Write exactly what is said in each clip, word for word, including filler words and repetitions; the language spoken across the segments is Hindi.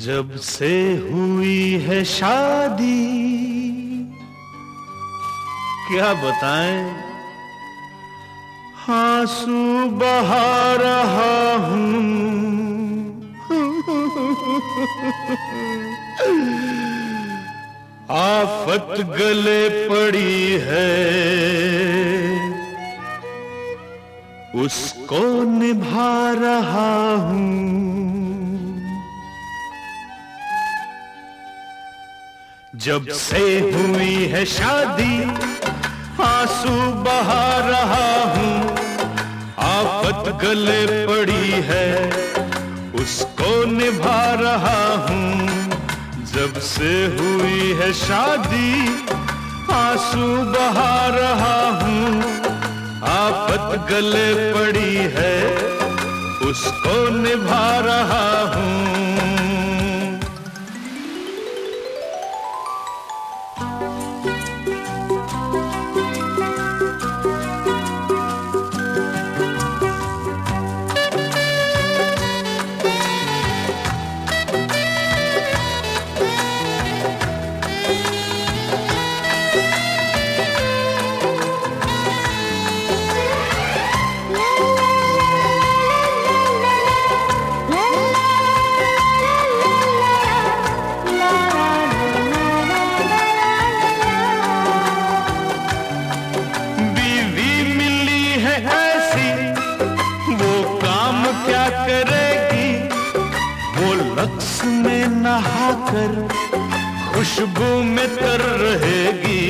जब से हुई है शादी क्या बताएं, आंसू बहा रहा हूं। आफत गले पड़ी है, उसको निभा रहा हूं। जब से हुई है शादी आंसू बहा रहा हूं। आफत गले पड़ी है, उसको निभा रहा हूं। जब से हुई है शादी आंसू बहा रहा हूं। आफत गले पड़ी है, उसको निभा रहा हूं। क्या करेगी वो लक्स में नहाकर खुशबू में तर रहेगी।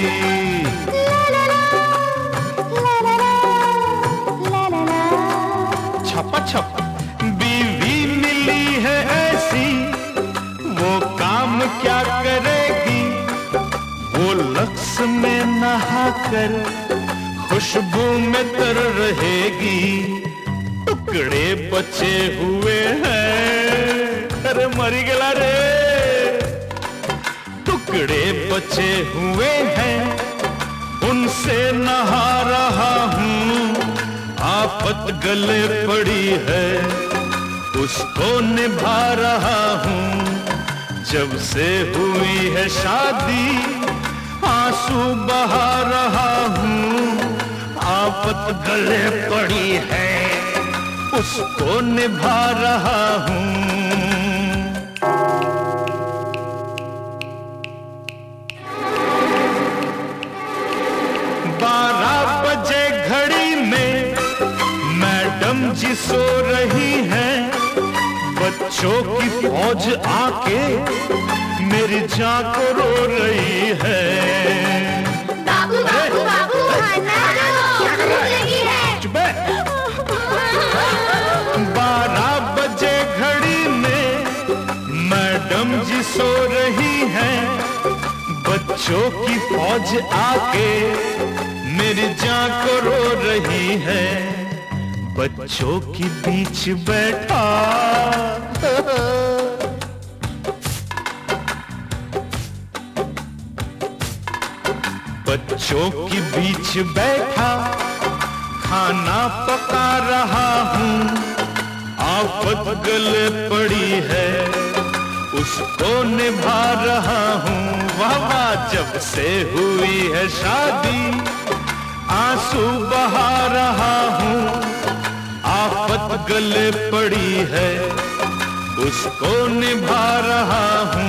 छपा छप बीवी मिली है ऐसी, वो काम क्या करेगी वो लक्स में नहाकर खुशबू में तर रहेगी। टुकड़े बचे हुए हैं, अरे मरी गला रे। टुकड़े बचे हुए हैं, उनसे नहा रहा हूं। आफत गले पड़ी है, उसको निभा रहा हूं। जब से हुई है शादी आंसू बहा रहा हूं। आफत गले पड़ी है, उसको निभा रहा हूं। बारह बजे घड़ी में मैडम जी सो रही हैं। बच्चों की फौज आके मेरी जान को रो रही है। बाबू बाबू बाबू खाना दो, भूख लगी है। बारह बजे घड़ी में मैडम जी सो रही हैं। बच्चों की फौज आके मेरी जान को रो रही है। बच्चों के बीच बैठा बच्चों के बीच बैठा खाना पका रहा हूं। आफत गले पड़ी है, उसको निभा रहा हूं। वाह वाह, जब से हुई है शादी आंसू बहा रहा हूं। आफत गले पड़ी है, उसको निभा रहा हूं।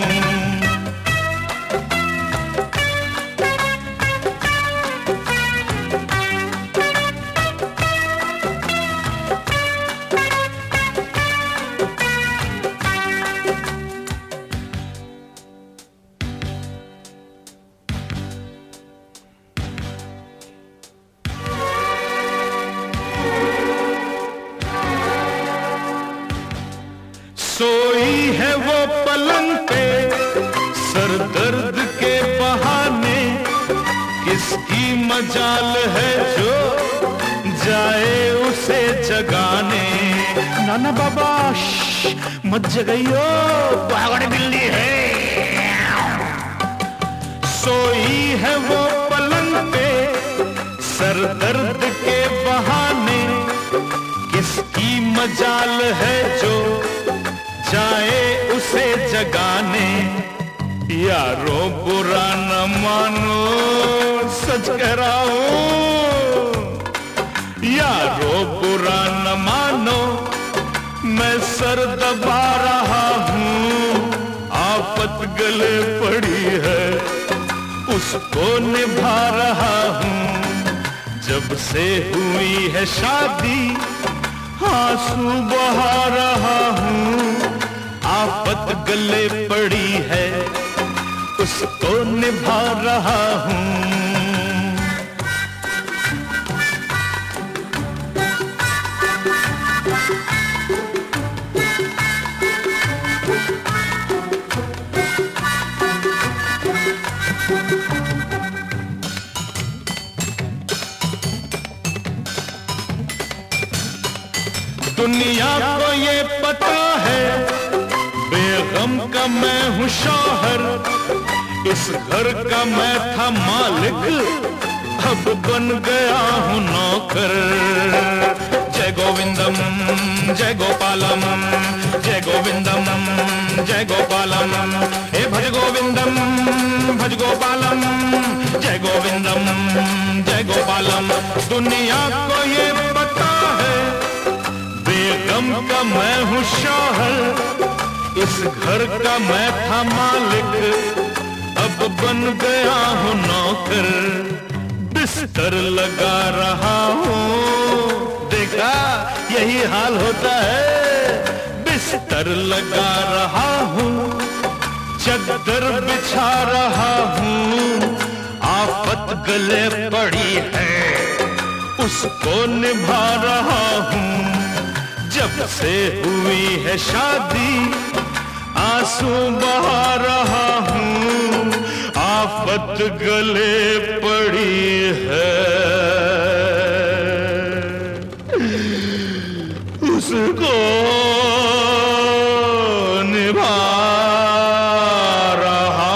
सोई है वो पलंग पे सर दर्द के बहाने। किसकी मजाल है जो जाए उसे जगाने। नाना बाबा मत जगाइयो, पागल बिल्ली है। सोई है वो पलंग पे सर दर्द के बहाने। किसकी मजाल है जो जाए जगाने। यारो बुरा न मानो, सच कह रहा हूं। यारो बुरा न मानो, मैं सर दबा रहा हूँ। आफत गले पड़ी है, उसको निभा रहा हूँ। जब से हुई है शादी, आंसू बहा रहा हूँ। आफत गले पड़ी है, उसको निभा रहा हूँ। दुनिया को ये पता है, बेगम का मैं हूँ शौहर। इस घर का मैं था मालिक, अब बन गया हूँ नौकर। जय गोविंदम जय गोपालम, जय गोविंदम जय गोपालम। हे भज गोविंदम भज गोपालम, जय गोविंदम जय गोपालम। दुनिया को ये पता है, बेगम का मैं हूँ शौहर। इस घर का मैं था मालिक, अब बन गया हूँ नौकर। बिस्तर लगा रहा हूँ, देखा यही हाल होता है। बिस्तर लगा रहा हूँ, चद्दर बिछा रहा हूँ। आफत गले पड़ी है, उसको निभा रहा हूँ। जब से हुई है शादी, आंसू बहा रहा हूँ। आफत गले पड़ी है, उसको निभा रहा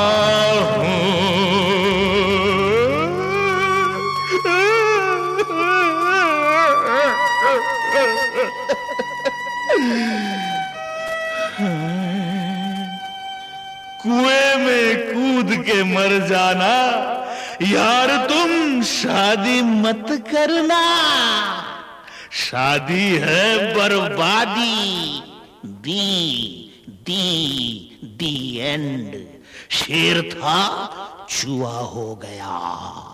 कुएं में कूद के मर जाना, यार तुम शादी मत करना। शादी है बर्बादी। The the the end. शेर था, चूहा हो गया।